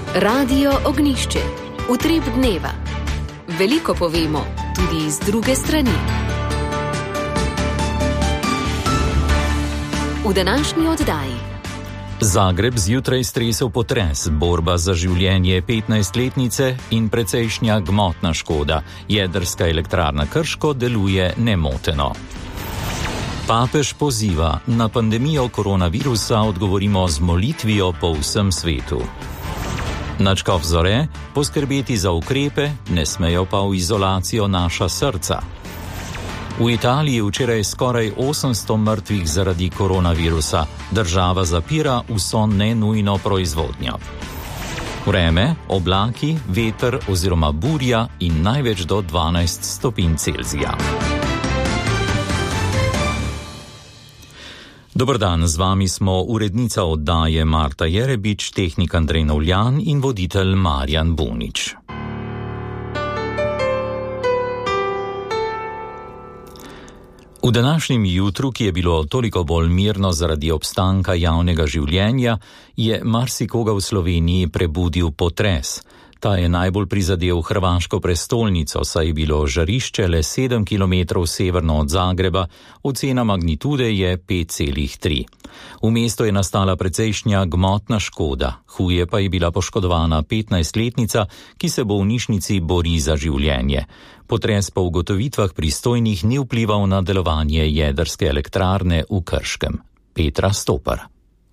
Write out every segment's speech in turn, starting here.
Radio Ognjišče. Utrip dneva. Veliko povemo, tudi iz druge strani. V današnji oddaji. Zagreb zjutraj stresel potres, borba za življenje 15-letnice in precejšnja gmotna škoda. Jedrska elektrarna Krško deluje nemoteno. Papež poziva, na pandemijo koronavirusa odgovorimo z molitvijo po vsem svetu. Nadškof Zore, poskrbeti za ukrepe, ne smejo pa v izolacijo naša srca. V Italiji včeraj skoraj 800 mrtvih zaradi koronavirusa. Država zapira vso nenujno proizvodnjo. Vreme, oblaki, veter oziroma burja in največ do 12 stopinj Celzija. Dober dan, z vami smo urednica oddaje Marta Jerebič, tehnik Andrej Novljan in voditelj Marjan Bunič. V današnjem jutru, ki je bilo toliko bolj mirno zaradi obstanka javnega življenja, je marsikoga v Sloveniji prebudil potres. Ta je najbolj prizadel hrvaško prestolnico, saj je bilo žarišče le 7 km severno od Zagreba, ocena magnitude je 5,3. V mestu je nastala precejšnja gmotna škoda, huje pa je bila poškodovana 15-letnica, ki se v bolnišnici bori za življenje. Potres po ugotovitvah pristojnih ni vplival na delovanje jedrske elektrarne v Krškem. Petra Stopar.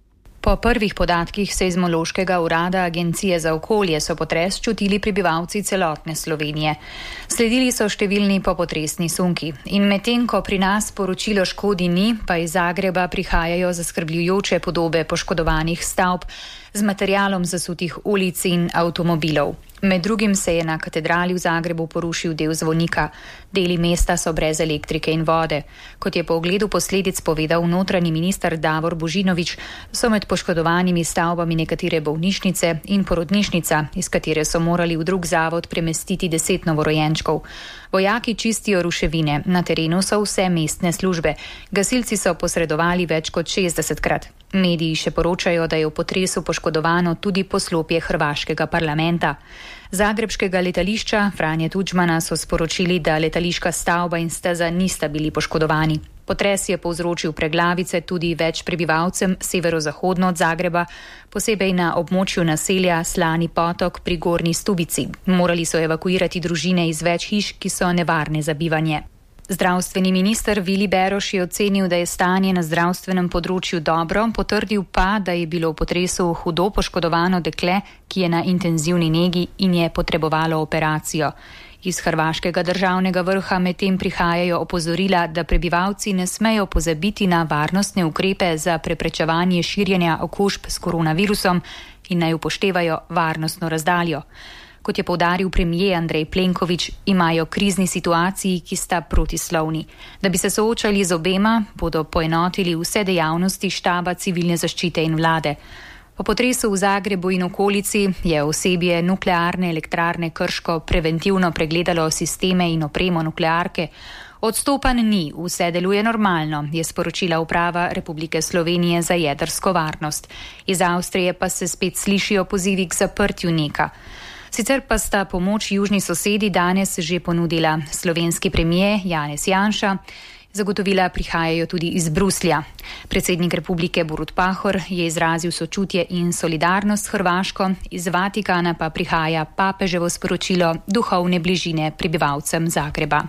Po prvih podatkih Seizmološkega urada Agencije za okolje so potres čutili prebivalci celotne Slovenije. Sledili so številni popotresni sunki in medtem ko pri nas poročilo škodi ni, pa iz Zagreba prihajajo zaskrbljujoče podobe poškodovanih stavb z materialom zasutih ulic in avtomobilov. Med drugim se je na katedrali v Zagrebu porušil del zvonika. Deli mesta so brez elektrike in vode. Kot je po ogledu posledic povedal notranji minister Davor Božinović, so med poškodovanimi stavbami nekatere bolnišnice in porodnišnica, iz katere so morali v drug zavod premestiti 10 novorojenčkov. Vojaki čistijo ruševine, na terenu so vse mestne službe. Gasilci so posredovali več kot 60krat. Mediji še poročajo, da je v potresu poškodovano tudi poslopje hrvaškega parlamenta. Zagrebškega letališča Franje Tudžmana so sporočili, da letališka stavba in steza nista bili poškodovani. Potres je povzročil preglavice tudi več prebivalcem severozahodno od Zagreba, posebej na območju naselja Slani potok pri Gornji Stubici. Morali so evakuirati družine iz več hiš, ki so nevarne za bivanje. Zdravstveni minister Vili Beroš je ocenil, da je stanje na zdravstvenem področju dobro, potrdil pa, da je bilo v potresu hudo poškodovano dekle, ki je na intenzivni negi in je potrebovalo operacijo. Iz hrvaškega državnega vrha medtem prihajajo opozorila, da prebivalci ne smejo pozabiti na varnostne ukrepe za preprečevanje širjenja okužb s koronavirusom in naj upoštevajo varnostno razdaljo. Kot je poudaril premier Andrej Plenković, imajo krizni situaciji, ki sta protislovni. Da bi se soočali z obema, bodo poenotili vse dejavnosti štaba civilne zaščite in vlade. Po potresu v Zagrebu in okolici je osebje nuklearne elektrarne Krško preventivno pregledalo sisteme in opremo nuklearke. Odstopanj ni, vse deluje normalno, je sporočila uprava Republike Slovenije za jedrsko varnost. Iz Avstrije pa se spet slišijo pozivi k zaprtju NEK-a. Sicer pa sta pomoč južni sosedi danes že ponudila. Slovenski premier Janez Janša, zagotovila prihajajo tudi iz Bruslja. Predsednik republike Borut Pahor je izrazil sočutje in solidarnost s Hrvaško, iz Vatikana pa prihaja papeževo sporočilo duhovne bližine prebivalcem Zagreba.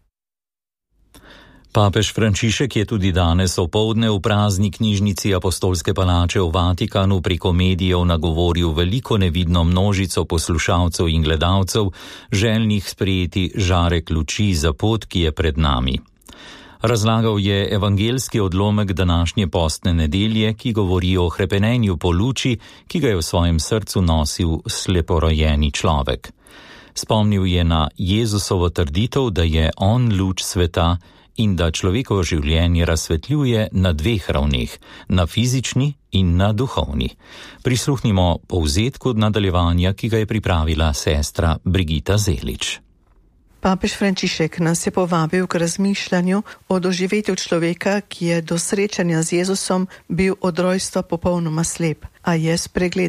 Papež Frančišek je tudi danes opoldne v prazni knjižnici Apostolske palače v Vatikanu preko medijev nagovoril veliko nevidno množico poslušalcev in gledalcev, željnih sprejeti žarek luči za pot, ki je pred nami. Razlagal je evangeljski odlomek današnje postne nedelje, ki govori o hrepenenju po luči, ki ga je v svojem srcu nosil sleporojeni človek. Spomnil je na Jezusovo trditev, da je on luč sveta in da človekovo življenje razsvetljuje na 2 ravneh, na fizični in na duhovni. Prisluhnimo povzetku nadaljevanja, ki ga je pripravila sestra Brigita Zelič. Papež Frančišek nas je povabil k razmišljanju o doživetju človeka, ki je do srečanja z Jezusom bil od rojstva popolnoma slep, a je spregledal.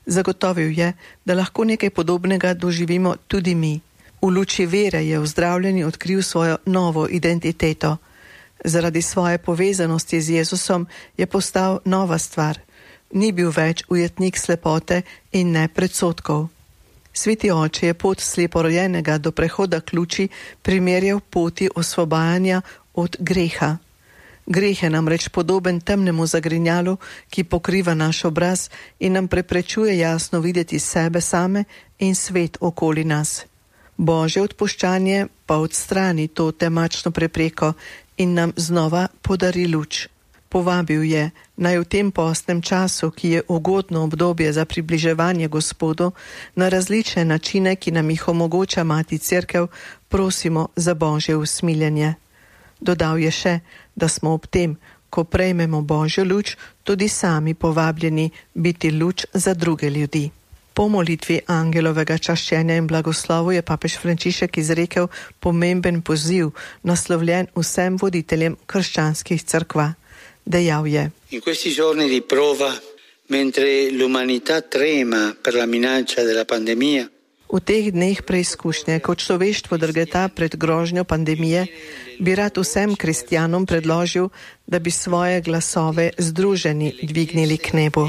Zagotovil je, da lahko nekaj podobnega doživimo tudi mi. V luči vere je ozdravljeni odkril svojo novo identiteto. Zaradi svoje povezanosti z Jezusom je postal nova stvar. Ni bil več ujetnik slepote in ne predsodkov. Sveti oče je pot sleporojenega do prehoda k luči primerjal poti osvobajanja od greha. Greh je namreč podoben temnemu zagrinjalu, ki pokriva naš obraz in nam preprečuje jasno videti sebe same in svet okoli nas. Božje odpuščanje pa odstrani to temačno prepreko in nam znova podari luč. Povabil je, naj v tem postnem času, ki je ugodno obdobje za približevanje Gospodu, na različne načine, ki nam jih omogoča Mati Cerkev, prosimo za Božje usmiljenje. Dodal je še, da smo ob tem, ko prejmemo Božjo luč, tudi sami povabljeni biti luč za druge ljudi. Po molitvi angelovega čaščenja in blagoslovu je papež Frančišek izrekel pomemben poziv, naslovljen vsem voditeljem krščanskih cerkva. Dejal je: In questi giorni di prova, mentre l'umanità trema per la minaccia della pandemia, v teh dneh preizkušnje, ko človeštvo drgeta pred grožnjo pandemije, bi rad vsem kristjanom predložil, da bi svoje glasove združeni dvignili k nebu.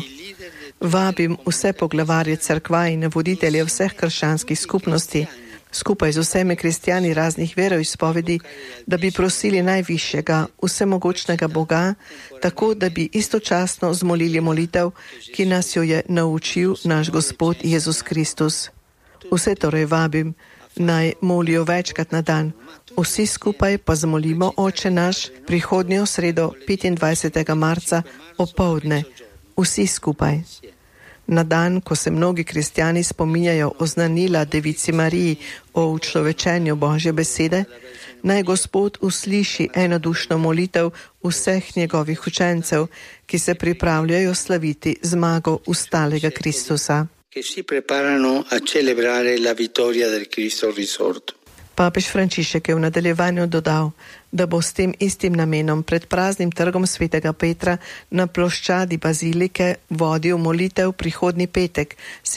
Vabim vse poglavarje cerkva in voditelje vseh krščanskih skupnosti, skupaj z vsemi kristjani raznih veroizpovedi, da bi prosili najvišjega, vsemogočnega Boga, tako da bi istočasno zmolili molitev, ki nas jo je naučil naš Gospod Jezus Kristus. Vse torej vabim, naj molijo večkrat na dan. Vsi skupaj pa zmolimo Oče naš prihodnjo sredo 25. marca opoldne. Vsi skupaj. Na dan, ko se mnogi kristjani spominjajo oznanila Devici Mariji o učlovečenju Božje besede, naj Gospod usliši enodušno molitev vseh njegovih učencev, ki se pripravljajo slaviti zmago ustalega Kristusa. che si preparano a celebrare la vittoria del Cristo risorto. Papež Frančišek je v nadaljevanju dodal, da bo s tem istim namenom pred praznim trgom svetega Petra na ploščadi bazilike vodil molitev prihodnji petek,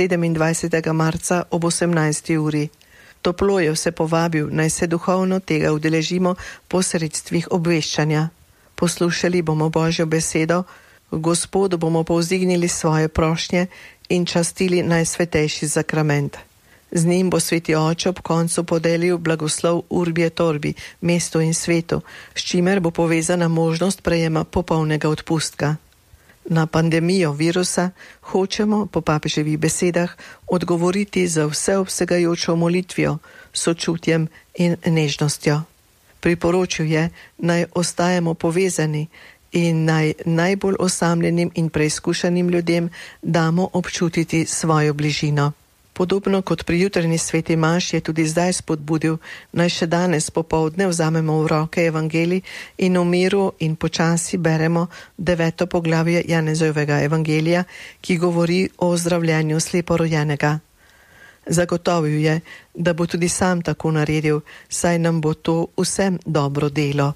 27. marca ob 18. uri. Toplo je vse povabil, naj se duhovno tega udeležimo po sredstvih obveščanja. Poslušali bomo Božjo besedo, Gospodu bomo povzdignili svoje prošnje in častili najsvetejši sakrament. Z njim bo sveti oče ob koncu podelil blagoslov Urbi et Orbi, mestu in svetu, s čimer bo povezana možnost prejema popolnega odpustka. Na pandemijo virusa hočemo, po papeževih besedah, odgovoriti za vseobsegajočo molitvijo, sočutjem in nežnostjo. Priporočil je, naj ostajamo povezani in naj najbolj osamljenim in preizkušanim ljudem damo občutiti svojo bližino. Podobno kot pri jutranji sveti maši je tudi zdaj spodbudil, naj še danes popoldne vzamemo v roke evangelij in v miru in počasi beremo 9. poglavje Janezovega evangelija, ki govori o ozdravljanju sleporojenega. Zagotovil je, da bo tudi sam tako naredil, saj nam bo to vsem dobro delo.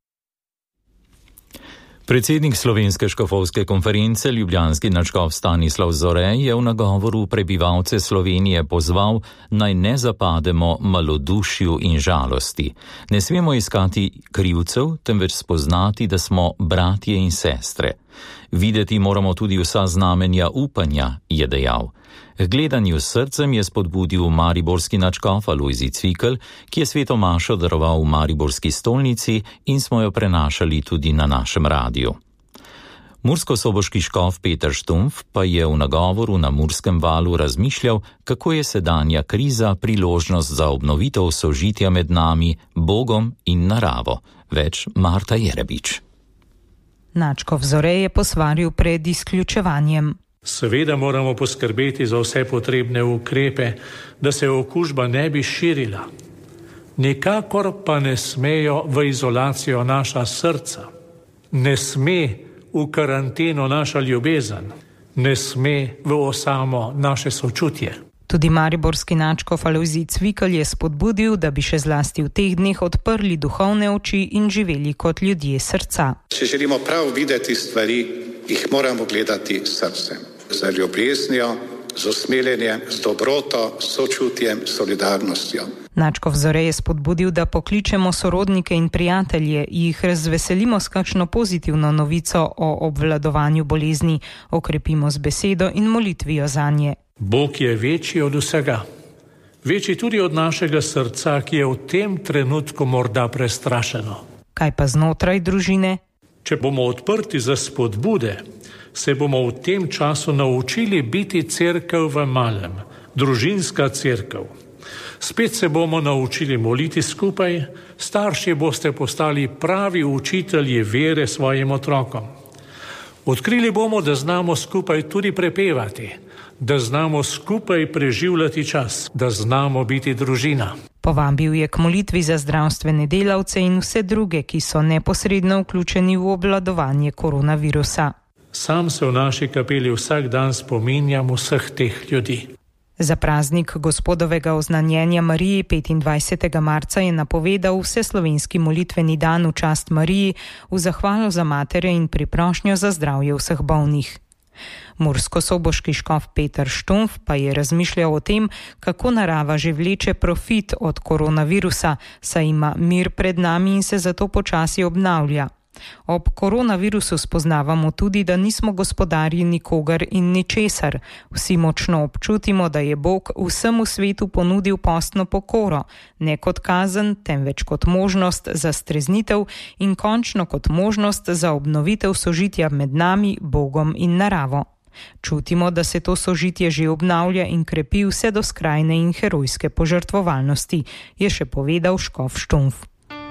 Predsednik Slovenske škofovske konference, ljubljanski nadškof Stanislav Zore, je v nagovoru prebivalce Slovenije pozval, naj ne zapademo malodušju in žalosti. Ne smemo iskati krivcev, temveč spoznati, da smo bratje in sestre. Videti moramo tudi vsa znamenja upanja, je dejal. K gledanju s srcem je spodbudil mariborski nadškof Alojzij Cvikl, ki je sveto mašo daroval v mariborski stolnici in smo jo prenašali tudi na našem radiju. Murskosoboški škof Peter Štumpf pa je v nagovoru na Murskem valu razmišljal, kako je sedanja kriza priložnost za obnovitev sožitja med nami, Bogom in naravo. Več Marta Jerebič. Nadškof Zore je posvaril pred izključevanjem. Seveda moramo poskrbeti za vse potrebne ukrepe, da se okužba ne bi širila. Nikakor pa ne smejo v izolacijo naša srca. Ne sme v karanteno naša ljubezen. Ne sme v osamo naše sočutje. Tudi mariborski nadškof Alojzij Cvikl je spodbudil, da bi še zlasti v teh dneh odprli duhovne oči in živeli kot ljudje srca. Če želimo prav videti stvari, jih moramo gledati s srcem, z ljubeznijo z usmiljenjem, z dobroto, sočutjem, solidarnostjo. Načkov Zore je spodbudil, da pokličemo sorodnike in prijatelje, jih razveselimo s kakšno pozitivno novico o obvladovanju bolezni, okrepimo z besedo in molitvijo zanje. Bog je večji od vsega. Večji tudi od našega srca, ki je v tem trenutku morda prestrašeno. Kaj pa znotraj družine? Če bomo odprti za spodbude, se bomo v tem času naučili biti cerkev v malem, družinska cerkev. Spet se bomo naučili moliti skupaj, starši boste postali pravi učitelji vere svojim otrokom. Odkrili bomo, da znamo skupaj tudi prepevati, da znamo skupaj preživljati čas, da znamo biti družina. Povabil je k molitvi za zdravstvene delavce in vse druge, ki so neposredno vključeni v obvladovanje koronavirusa. Sam se v naši kapeli vsak dan spominjam vseh teh ljudi. Za praznik Gospodovega oznanjenja Mariji 25. marca je napovedal vseslovenski molitveni dan v čast Mariji v zahvalo za matere in priprošnjo za zdravje vseh bolnih. Murskosoboški škof Peter Štumf pa je razmišljal o tem, kako narava že vleče profit od koronavirusa, saj ima mir pred nami in se zato počasi obnavlja. Ob koronavirusu spoznavamo tudi, da nismo gospodarji nikogar in ničesar. Vsi močno občutimo, da je Bog vsemu svetu ponudil postno pokoro, ne kot kazen, temveč kot možnost za streznitev in končno kot možnost za obnovitev sožitja med nami, Bogom in naravo. Čutimo, da se to sožitje že obnavlja in krepi vse do skrajne in herojske požrtvovalnosti, je še povedal škof Štumf.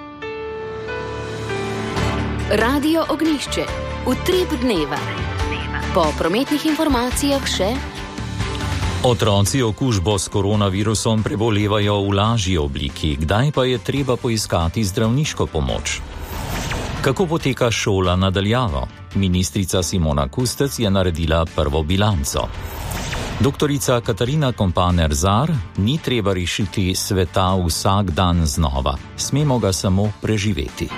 Radio Ognjišče, utrip dneva. Po prometnih informacijah še. Otroci okužbo s koronavirusom prebolevajo v lažji obliki, kdaj pa je treba poiskati zdravniško pomoč? Kako poteka šola nadaljavo? Ministrica Simona Kustec je naredila prvo bilanco. Doktorica Katarina Kompaner-Zar: ni treba rešiti sveta vsak dan znova, smemo ga samo preživeti.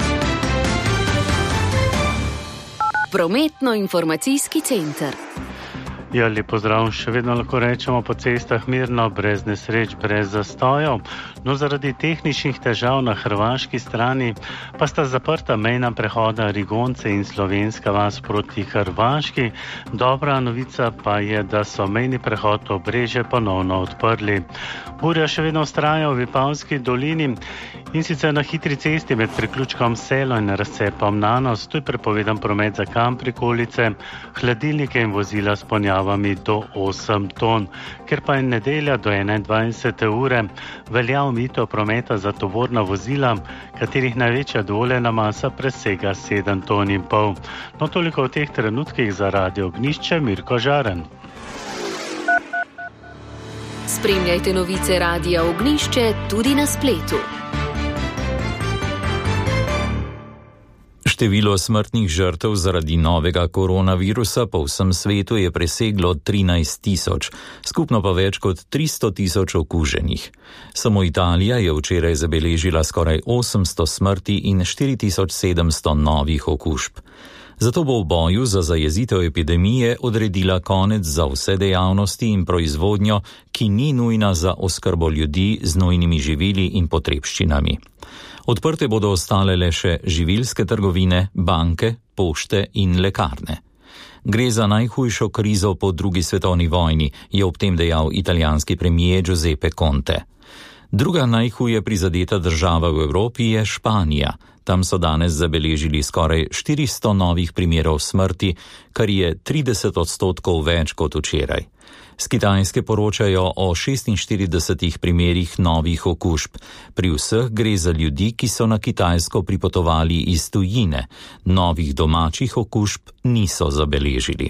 Prometno-informacijski center. Ja, lep pozdrav, še vedno lahko rečemo po cestah mirno, brez nesreč, brez zastojev. No, zaradi tehničnih težav na hrvaški strani pa sta zaprta mejna prehoda Rigonce in Slovenska vas proti Hrvaški. Dobra novica pa je, da so mejni prehod Obrežje ponovno odprli. Burja še vedno vztraja v Vipavski dolini in sicer na hitri cesti med priključkom Selo in razcepom Nanos. Tu je prepovedan promet za kam prikolice, hladilnike in vozila s ponjavami do 8 ton. Ker pa je nedelja do 21. ure, velja omejitev prometa za tovorna vozila, katerih največja dovoljena masa presega 7,5 ton. No, toliko v teh trenutkih za Radio Ognjišče, Mirko Žaren. Spremljajte novice Radia Ognjišče tudi na spletu. Število smrtnih žrtev zaradi novega koronavirusa po vsem svetu je preseglo 13 tisoč, skupno pa več kot 300 tisoč okuženih. Samo Italija je včeraj zabeležila skoraj 800 smrti in 4700 novih okužb. Zato bo v boju za zajezitev epidemije odredila konec za vse dejavnosti in proizvodnjo, ki ni nujna za oskrbo ljudi z nujnimi živili in potrebščinami. Odprte bodo ostale le še živilske trgovine, banke, pošte in lekarne. Gre za najhujšo krizo po drugi svetovni vojni, je ob tem dejal italijanski premier Giuseppe Conte. Druga najhuje prizadeta država v Evropi je Španija. Tam so danes zabeležili skoraj 400 novih primerov smrti, kar je 30% več kot včeraj. Z Kitajske poročajo o 46 primerih novih okužb. Pri vseh gre za ljudi, ki so na Kitajsko pripotovali iz tujine. Novih domačih okužb niso zabeležili.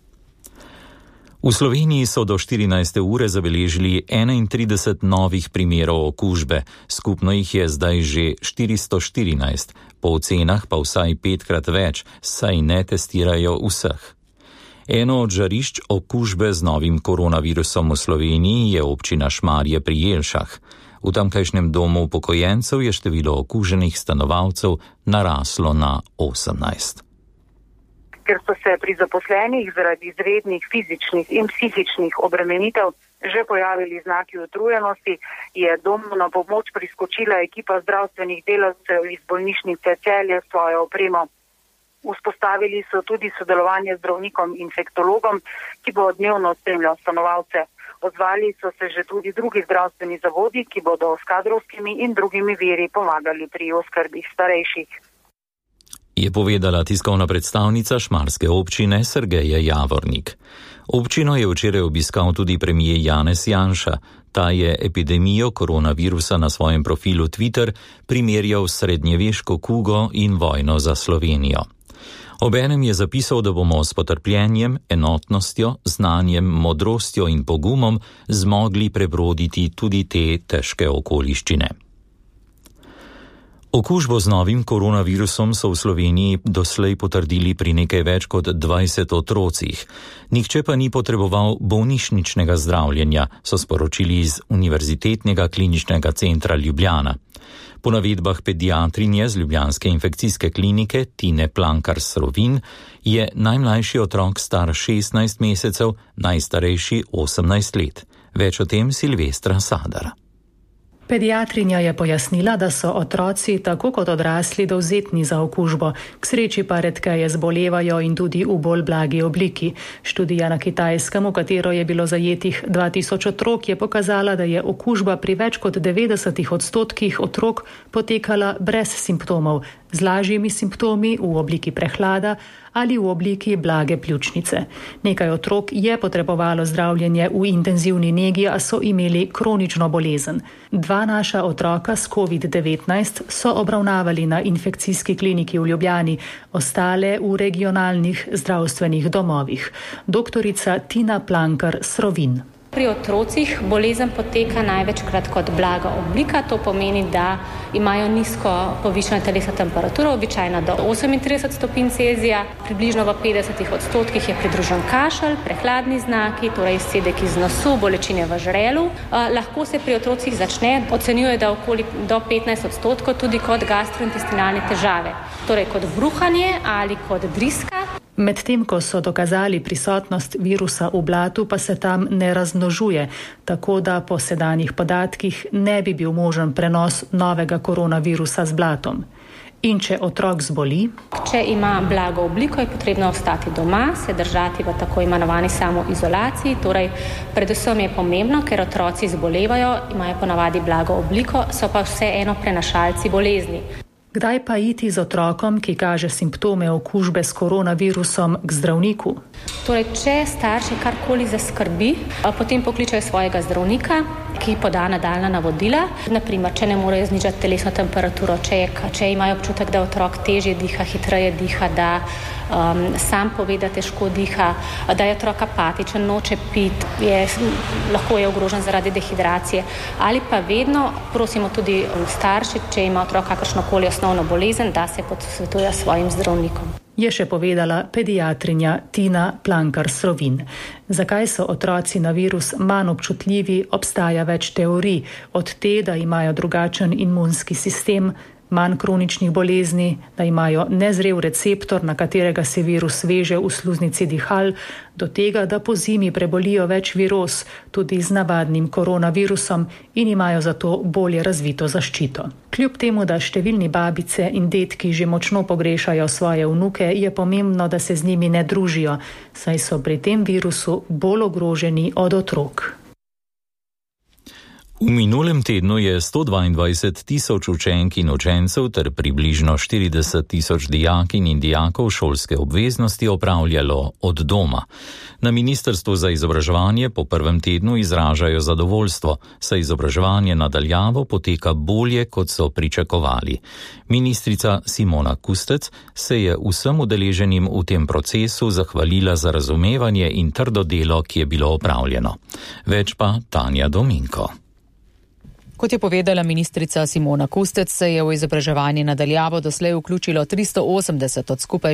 V Sloveniji so do 14. ure zabeležili 31 novih primerov okužbe, skupno jih je zdaj že 414, po ocenah pa vsaj 5-krat več, saj ne testirajo vseh. Eno od žarišč okužbe z novim koronavirusom v Sloveniji je občina Šmarje pri Jelšah. V tamkajšnjem domu upokojencev je število okuženih stanovalcev naraslo na 18. Ker so se pri zaposlenih zaradi izrednih fizičnih in psihičnih obremenitev že pojavili znaki utrujenosti, je domu na pomoč priskočila ekipa zdravstvenih delavcev iz bolnišnice Celje s svojo opremo. Vzpostavili so tudi sodelovanje z zdravnikom infektologom, ki bo dnevno spremljal stanovalce. Odzvali so se že tudi drugi zdravstveni zavodi, ki bodo s kadrovskimi in drugimi viri pomagali pri oskrbi starejših. Je povedala tiskovna predstavnica šmarske občine Sergeje Javornik. Občino je včeraj obiskal tudi premier Janez Janša. Ta je epidemijo koronavirusa na svojem profilu Twitter primerjal s srednjeveško kugo in vojno za Slovenijo. Obenem je zapisal, da bomo s potrpljenjem, enotnostjo, znanjem, modrostjo in pogumom zmogli prebroditi tudi te težke okoliščine. Okužbo z novim koronavirusom so v Sloveniji doslej potrdili pri nekaj več kot 20 otrocih. Nihče pa ni potreboval bolnišničnega zdravljenja, so sporočili iz Univerzitetnega kliničnega centra Ljubljana. Po navedbah pediatrinje z ljubljanske infekcijske klinike Tine Plankar-Srovin je najmlajši otrok star 16 mesecev, najstarejši 18 let. Več o tem Silvestra Sadar. Pediatrinja je pojasnila, da so otroci tako kot odrasli dovzetni za okužbo, k sreči pa redkeje zbolevajo in tudi v bolj blagi obliki. Študija na Kitajskem, v katero je bilo zajetih 2000 otrok, je pokazala, da je okužba pri več kot 90% otrok potekala brez simptomov, z lažjimi simptomi v obliki prehlada ali v obliki blage pljučnice. Nekaj otrok je potrebovalo zdravljenje v intenzivni negi, a so imeli kronično bolezen. 2 naša otroka s COVID-19 so obravnavali na infekcijski kliniki v Ljubljani, ostale v regionalnih zdravstvenih domovih. Doktorica Tina Plankar-Srovin. Pri otrocih bolezen poteka največkrat kot blaga oblika, to pomeni, da imajo nizko povišano telesno temperaturo, običajno do 38 stopinj Celzija, približno v 50% je pridružen kašelj, prehladni znaki, torej izcedek iz nosu, bolečine v žrelu. Lahko se pri otrocih začne, ocenjuje, da okoli do 15% tudi kot gastrointestinalne težave, torej kot bruhanje ali kot driska. Medtem ko so dokazali prisotnost virusa v blatu, pa se tam ne razmnožuje, tako da po sedanjih podatkih ne bi bil možen prenos novega koronavirusa z blatom. In če otrok zboli? Če ima blago obliko, je potrebno ostati doma, se držati v tako imenovani samoizolaciji, torej predvsem je pomembno, ker otroci zbolevajo, imajo ponavadi blago obliko, so pa vseeno prenašalci bolezni. Kdaj pa iti z otrokom, ki kaže simptome okužbe s koronavirusom, k zdravniku? Torej, če starši karkoli zaskrbi, potem pokličajo svojega zdravnika, ki poda nadaljnja navodila. Naprimer, če ne morejo znižati telesno temperaturo, če imajo občutek, da otrok težje diha, hitreje diha, da sam pove, da težko diha, da je otrok apatičen, noče piti, lahko je ogrožen zaradi dehidracije. Ali pa vedno prosimo tudi starše, če ima otrok kakršnokoli osnovno bolezen, da se posvetuje s svojim zdravnikom. Je še povedala pediatrinja Tina Plankar-Srovin. Zakaj so otroci na virus manj občutljivi, obstaja več teorij, od te, da imajo drugačen imunski sistem, manj kroničnih bolezni, da imajo nezrel receptor, na katerega se virus veže v sluznici dihal, do tega, da po zimi prebolijo več viroz, tudi z navadnim koronavirusom in imajo zato bolje razvito zaščito. Kljub temu, da številni babice in detki že močno pogrešajo svoje vnuke, je pomembno, da se z njimi ne družijo, saj so pri tem virusu bolj ogroženi od otrok. V minulem tednu je 122 tisoč učenk in učencev ter približno 40 tisoč dijakinj in dijakov šolske obveznosti opravljalo od doma. Na Ministrstvu za izobraževanje po prvem tednu izražajo zadovoljstvo, saj izobraževanje na daljavo poteka bolje, kot so pričakovali. Ministrica Simona Kustec se je vsem udeleženim v tem procesu zahvalila za razumevanje in trdo delo, ki je bilo opravljeno. Več pa Tanja Dominko. Kot je povedala ministrica Simona Kustec, se je v izobraževanje nadaljavo doslej vključilo 380 od skupaj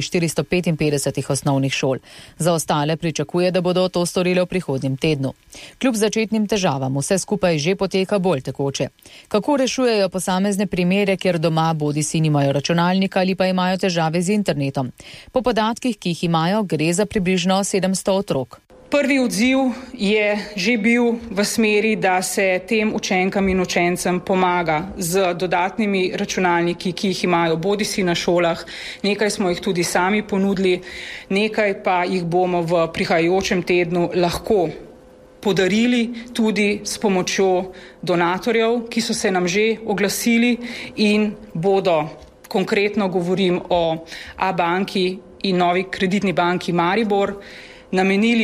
455 osnovnih šol. Za ostale pričakuje, da bodo to storili v prihodnjem tednu. Kljub začetnim težavam vse skupaj že poteka bolj tekoče. Kako rešujejo posamezne primere, kjer doma bodisi nimajo računalnika ali pa imajo težave z internetom? Po podatkih, ki jih imajo, gre za približno 700 otrok. Prvi odziv je že bil v smeri, da se tem učenkam in učencem pomaga z dodatnimi računalniki, ki jih imajo bodisi na šolah. Nekaj smo jih tudi sami ponudili, nekaj pa jih bomo v prihajajočem tednu lahko podarili tudi s pomočjo donatorjev, ki so se nam že oglasili in bodo, konkretno govorim o A-banki in novi kreditni banki Maribor, namenili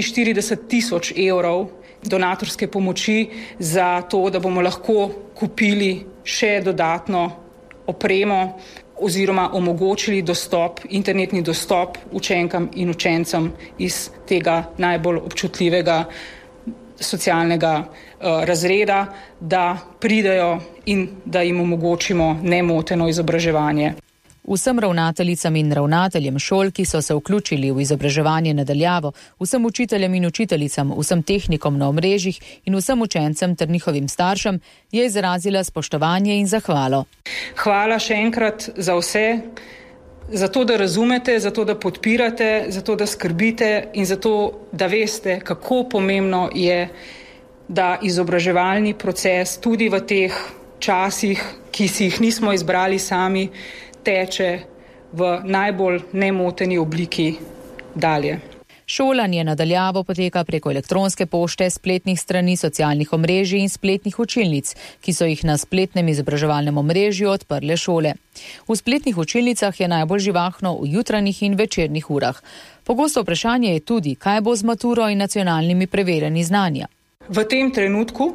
40 000 evrov donatorske pomoči za to, da bomo lahko kupili še dodatno opremo oziroma omogočili internetni dostop učenkam in učencem iz tega najbolj občutljivega socialnega razreda, da pridejo in da jim omogočimo nemoteno izobraževanje. Vsem ravnateljicam in ravnateljem šol, ki so se vključili v izobraževanje nadaljavo, vsem učiteljem in učiteljicam, vsem tehnikom na omrežjih in vsem učencem ter njihovim staršem je izrazila spoštovanje in zahvalo. Hvala še enkrat za vse, za to, da razumete, za to, da podpirate, za to, da skrbite in za to, da veste, kako pomembno je, da izobraževalni proces tudi v teh časih, ki si jih nismo izbrali sami, teče v najbolj nemoteni obliki dalje. Šolanje nadaljavo poteka preko elektronske pošte, spletnih strani, socialnih omrežij in spletnih učilnic, ki so jih na spletnem izobraževalnem omrežju odprle šole. V spletnih učilnicah je najbolj živahno v jutranjih in večernih urah. Pogosto vprašanje je tudi, kaj bo z maturo in nacionalnimi preverjanji znanja. V tem trenutku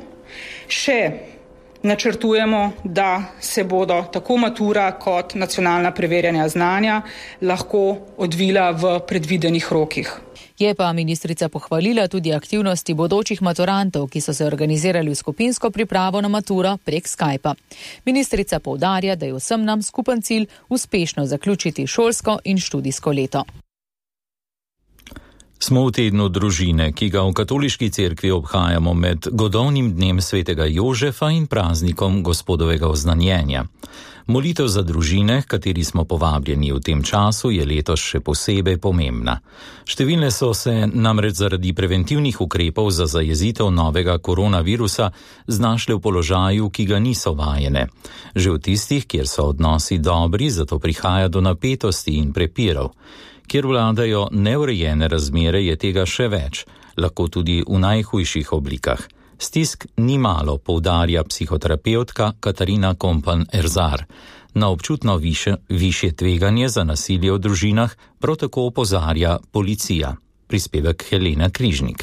še načrtujemo, da se bodo tako matura kot nacionalna preverjanja znanja lahko odvila v predvidenih rokih. Je pa ministrica pohvalila tudi aktivnosti bodočih maturantov, ki so se organizirali v skupinsko pripravo na maturo prek Skypa. Ministrica poudarja, da je vsem nam skupen cilj uspešno zaključiti šolsko in študijsko leto. Smo v tednu družine, ki ga v katoliški cerkvi obhajamo med godovnim dnem svetega Jožefa in praznikom Gospodovega oznanjenja. Molitev za družine, kateri smo povabljeni v tem času, je letos še posebej pomembna. Številne so se namreč zaradi preventivnih ukrepov za zajezitev novega koronavirusa znašle v položaju, ki ga niso vajene. Že v tistih, kjer so odnosi dobri, zato prihaja do napetosti in prepirov. Kjer vladajo neurejene razmere, je tega še več, lahko tudi v najhujših oblikah. Stisk ni malo, poudarja psihoterapevtka Katarina Kompan-Erzar. Na občutno višje tveganje za nasilje v družinah prav tako opozarja policija. Prispevek Helena Križnik.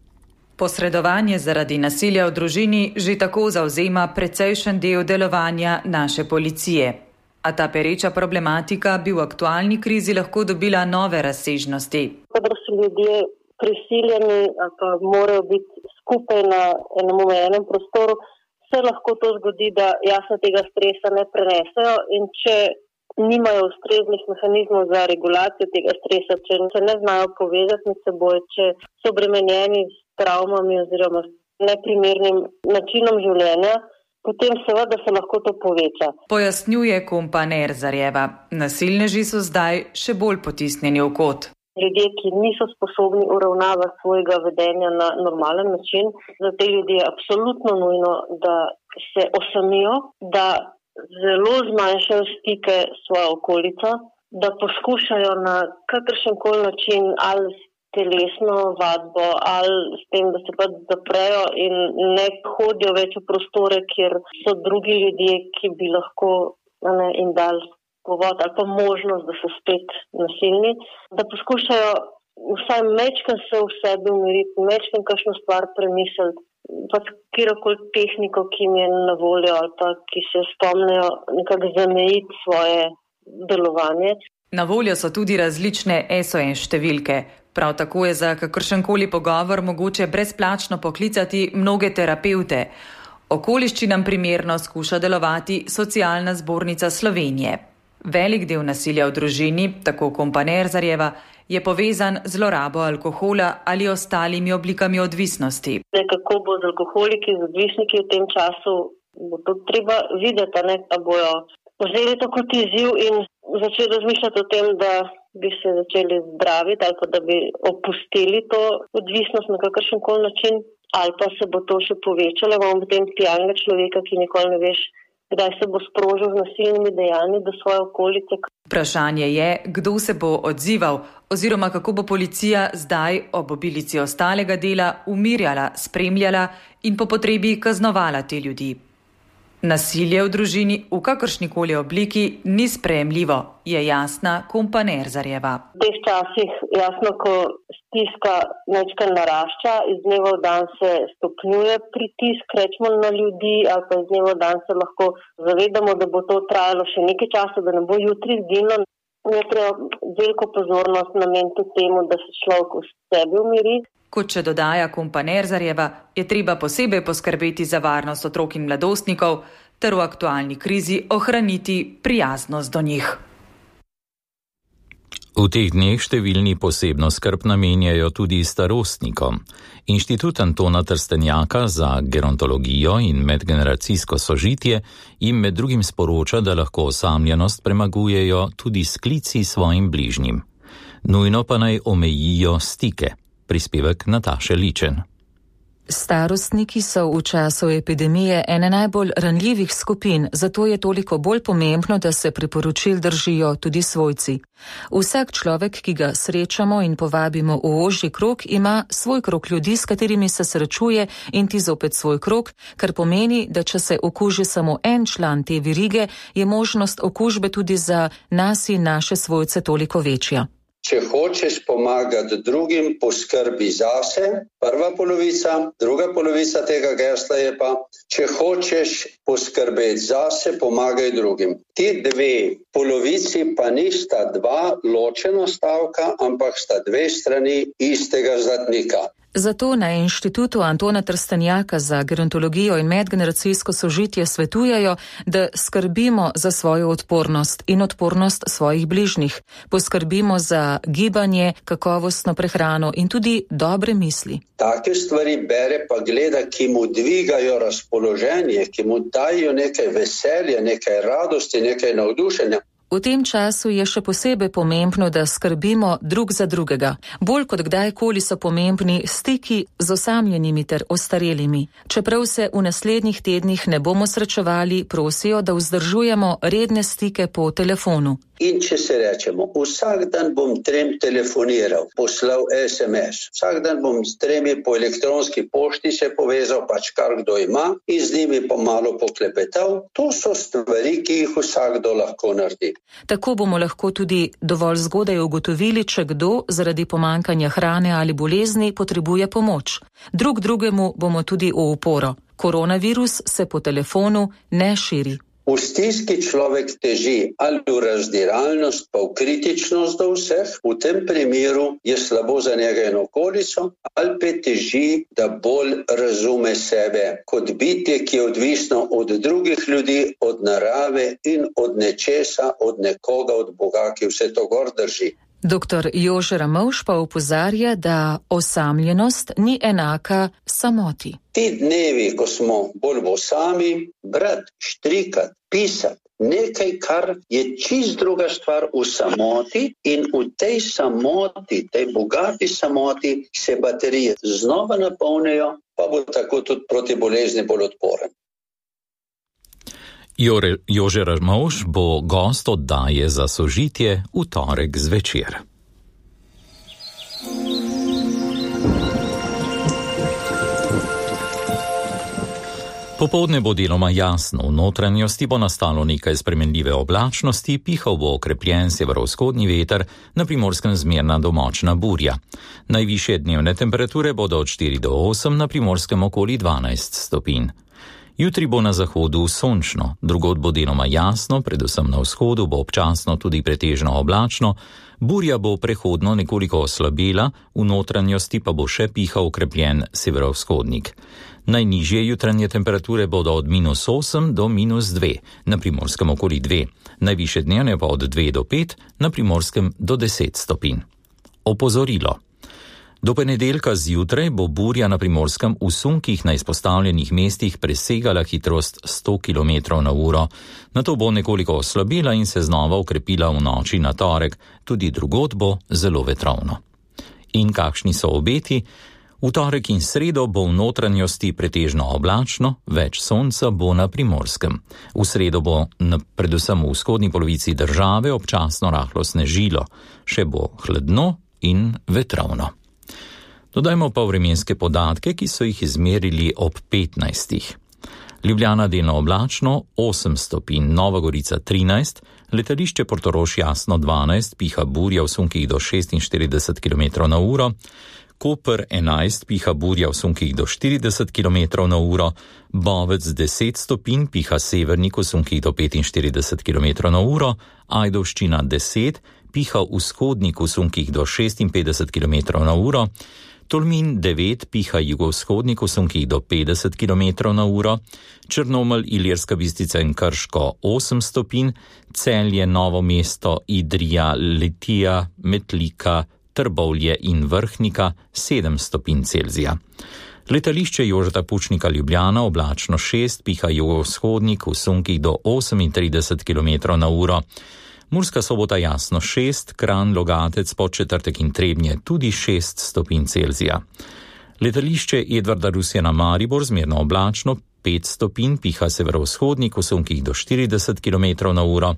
Posredovanje zaradi nasilja v družini že tako zavzema precejšen del delovanja naše policije. A ta pereča problematika bi v aktualni krizi lahko dobila nove razsežnosti. Kadar so ljudje prisiljeni ali pa morajo biti skupaj na enem omejenem prostoru, se lahko to zgodi, da jasno tega stresa ne prenesejo in če nimajo ustreznih mehanizmov za regulacijo tega stresa, če se ne znajo povezati med seboj, če so obremenjeni s travmami oziroma s neprimernim načinom življenja, potem seveda se lahko to poveča. Pojasnjuje Kompan-Erzarjeva. Nasilneži so zdaj še bolj potisnjeni v kot. Ljudje, ki niso sposobni uravnavati svojega vedenja na normalen način, za te ljudi je absolutno nujno, da se osamijo, da zelo zmanjšajo stike s svojo okolico, da poskušajo na kakršenkoli način ali telesno vadbo ali s tem, da se pa zaprejo in ne hodijo več v prostore, kjer so drugi ljudje, ki bi lahko jim dali povod ali pa možnost, da so spet nasilni, da poskušajo vsaj mečkan se v sebi umiriti, mečkan kakšno stvar premisliti, pa kjerokoli tehniko, ki jim je na voljo ali pa ki se spomnejo nekako zamejiti svoje delovanje. Na voljo so tudi različne SOS številke. Prav tako je za kakršenkoli pogovor mogoče brezplačno poklicati mnoge terapevte. Okoliščinam primerno skuša delovati Socialna zbornica Slovenije. Velik del nasilja v družini, tako Kompanezarjeva, je povezan z zlorabo alkohola ali ostalimi oblikami odvisnosti. Kako bo z alkoholiki, z odvisniki v tem času, bo to treba videti, da bojo vzeli to kot izziv in začeli razmišljati o tem, da bi se začeli zdraviti ali pa da bi opustili to odvisnost na kakršen koli način, ali pa se bo to še povečalo, imamo potem pijanega človeka, ki nikoli ne veš, kdaj se bo sprožil z nasilnimi dejanji do svoje okolice. Vprašanje je, kdo se bo odzival oziroma kako bo policija zdaj ob obilici ostalega dela umirjala, spremljala in po potrebi kaznovala te ljudi. Nasilje v družini v kakršnikoli obliki ni sprejemljivo, je jasna Kompanezarjeva. V teh časih, jasno, ko stiska nekaj narašča, iz dneva v dan se stopnjuje pritisk, rečemo na ljudi, ali pa iz dneva v dan se lahko zavedamo, da bo to trajalo še nekaj časa, da ne bo jutri zginilo. Je treba veliko pozornost nameniti temu, da se človek v sebi umiri. Kot še dodaja Kompanezarjeva, je treba posebej poskrbeti za varnost otrok in mladostnikov ter v aktualni krizi ohraniti prijaznost do njih. V teh dneh številni posebno skrb namenjajo tudi starostnikom. Inštitut Antona Trstenjaka za gerontologijo in medgeneracijsko sožitje jim med drugim sporoča, da lahko osamljenost premagujejo tudi s klici svojim bližnjim. Nujno pa naj omejijo stike. Prispevek Nataše Ličen. Starostniki so v času epidemije ene najbolj ranljivih skupin, zato je toliko bolj pomembno, da se priporočil držijo tudi svojci. Vsak človek, ki ga srečamo in povabimo v ožji krog, ima svoj krog ljudi, s katerimi se srečuje, in ti zopet svoj krog, kar pomeni, da če se okuži samo en član te verige, je možnost okužbe tudi za nas in naše svojce toliko večja. Če hočeš pomagati drugim, poskrbi zase, prva polovica, druga polovica tega gesla je pa, če hočeš poskrbeti zase, pomagaj drugim. Ti dve polovici pa nista dva ločena stavka, ampak sta dve strani istega zlatnika. Zato na Inštitutu Antona Trstenjaka za gerontologijo in medgeneracijsko sožitje svetujejo, da skrbimo za svojo odpornost in odpornost svojih bližnjih. Poskrbimo za gibanje, kakovostno prehrano in tudi dobre misli. Take stvari bere pa gleda, ki mu dvigajo razpoloženje, ki mu dajo nekaj veselja, nekaj radosti, nekaj navdušenja. V tem času je še posebej pomembno, da skrbimo drug za drugega. Bolj kot kdajkoli so pomembni stiki z osamljenimi ter ostarelimi. Čeprav se v naslednjih tednih ne bomo srečevali, prosijo, da vzdržujemo redne stike po telefonu. In če se rečemo, vsak dan bom 3 telefoniral, poslal SMS, vsak dan bom s 3 po elektronski pošti se povezal, pač kar kdo ima, in z njimi pa malo poklepetal, to so stvari, ki jih vsakdo lahko naredi. Tako bomo lahko tudi dovolj zgodaj ugotovili, če kdo zaradi pomankanja hrane ali bolezni potrebuje pomoč. Drug drugemu bomo tudi v oporo. Koronavirus se po telefonu ne širi. V stiski človek teži ali v razdiralnost, pa v kritičnost do vseh, v tem primeru je slabo za njega in okolico, ali pa teži, da bolj razume sebe kot bitje, ki je odvisno od drugih ljudi, od narave in od nečesa, od nekoga, od Boga, ki vse to gor drži. Dr. Jože Ramovš pa opozarja, da osamljenost ni enaka samoti. Ti dnevi, ko smo bolj sami, brati, štrikati, pisati, nekaj, kar je čist druga stvar v samoti, in v tej samoti, tej bogati samoti, se baterije znova napolnijo, pa bo tako tudi proti bolezni bolj odporen. Jože Ramovš bo gost oddaje Za sožitje v torek zvečer. Popoldne bo deloma jasno, v notranjosti bo nastalo nekaj spremenljive oblačnosti, pihal bo okrepljen severovzhodni veter, na Primorskem zmerna do močna burja. Najvišje dnevne temperature bodo od 4 do 8, na Primorskem okoli 12 stopinj. Jutri bo na zahodu sončno, drugod bo deloma jasno, predvsem na vzhodu bo občasno tudi pretežno oblačno, burja bo prehodno nekoliko oslabela, v notranjosti pa bo še pihal okrepljen severovzhodnik. Najnižje jutranje temperature bodo od -8 do -2, na Primorskem okoli 2, najvišje dnevne pa od 2 do 5, na Primorskem do 10 stopinj. Opozorilo. Do ponedeljka zjutraj bo burja na Primorskem v sunkih na izpostavljenih mestih presegala hitrost 100 km/h. Nato bo nekoliko oslabila in se znova ukrepila v noči na torek, tudi drugod bo zelo vetrovno. In kakšni so obeti? V torek in sredo bo v notranjosti pretežno oblačno, več sonca bo na Primorskem. V sredo bo predvsem v vzhodni polovici države občasno rahlo snežilo, še bo hladno in vetrovno. Dodajmo pa vremenske podatke, ki so jih izmerili ob 15. Ljubljana delno oblačno 8 stopinj, Nova Gorica 13, letališče Portorož jasno 12, piha burja v sunkih do 46 km/h, Koper 11, piha burja v sunkih do 40 km/h, Bovec 10 stopinj, piha severnik v sunkih do 45 km/h, Ajdovščina 10, piha vzhodnik v sunkih do 56 km/h, Tolmin 9, piha jugovzhodnik v sunkih do 50 km/h, Črnomelj, Ilirska Bistrica in Krško 8 stopinj, Celje, Novo mesto, Idrija, Litija, Metlika, Trbovlje in Vrhnika 7 stopinj Celzija. Letališče Jožeta Pučnika Ljubljana oblačno 6, piha jugovzhodnik v sunkih do 38 km/h, Murska Sobota jasno 6, Kranj, Logatec, Podčetrtek in Trebnje tudi 6 stopinj Celzija. Letališče Edvarda Rusjana Maribor zmerno oblačno 5 stopinj, piha severovzhodnik v sunkih do 40 km/h,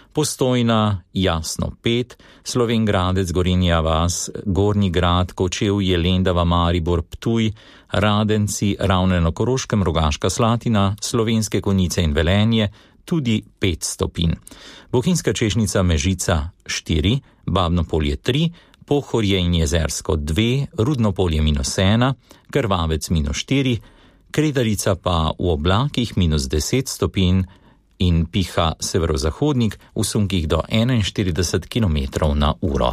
Postojna jasno 5, Slovenj Gradec, Gorenja vas, Gornji Grad, Kočevje, Lendava, Maribor, Ptuj, Radenci, Ravne na Koroškem, Rogaška Slatina, Slovenske Konjice in Velenje tudi 5 stopinj. Bohinjska Češnica Mežica 4, Babno Polje 3, Pohorje in Jezersko 2, Rudno Polje -1, Krvavec -4, Kredarica pa v oblakih -10 stopinj in piha severozahodnik v sunkih do 41 km/h.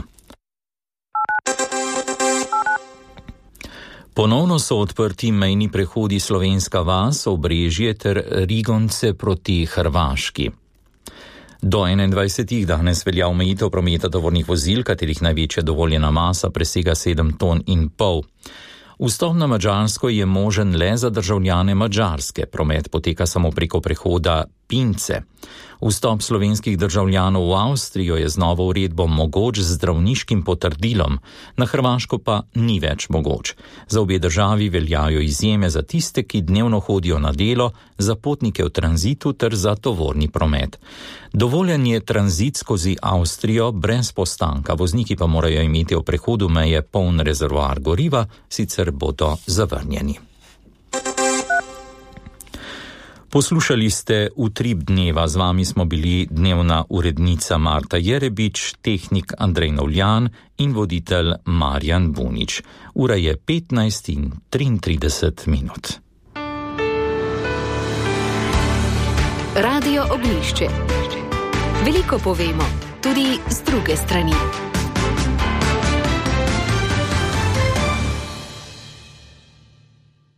Ponovno so odprti mejni prehodi Slovenska vas, Obrežje ter Rigonce proti Hrvaški. Do 21. danes velja omejitev prometa tovornih vozil, katerih največja dovoljena masa presega 7,5 ton. Vstop na Madžarsko je možen le za državljane Madžarske, promet poteka samo preko prehoda Pince. Vstop slovenskih državljanov v Avstrijo je z novo uredbo mogoč z zdravniškim potrdilom, na Hrvaško pa ni več mogoč. Za obe državi veljajo izjeme za tiste, ki dnevno hodijo na delo, za potnike v tranzitu ter za tovorni promet. Dovoljen je tranzit skozi Avstrijo brez postanka, vozniki pa morajo imeti v prehodu meje poln rezervoar goriva, sicer bodo zavrnjeni. Poslušali ste Utrip dneva, z vami smo bili dnevna urednica Marta Jerebič, tehnik Andrej Novljan in voditelj Marjan Bunič. Ura je 15:33. Radio Oglišče. Veliko povemo, tudi z druge strani.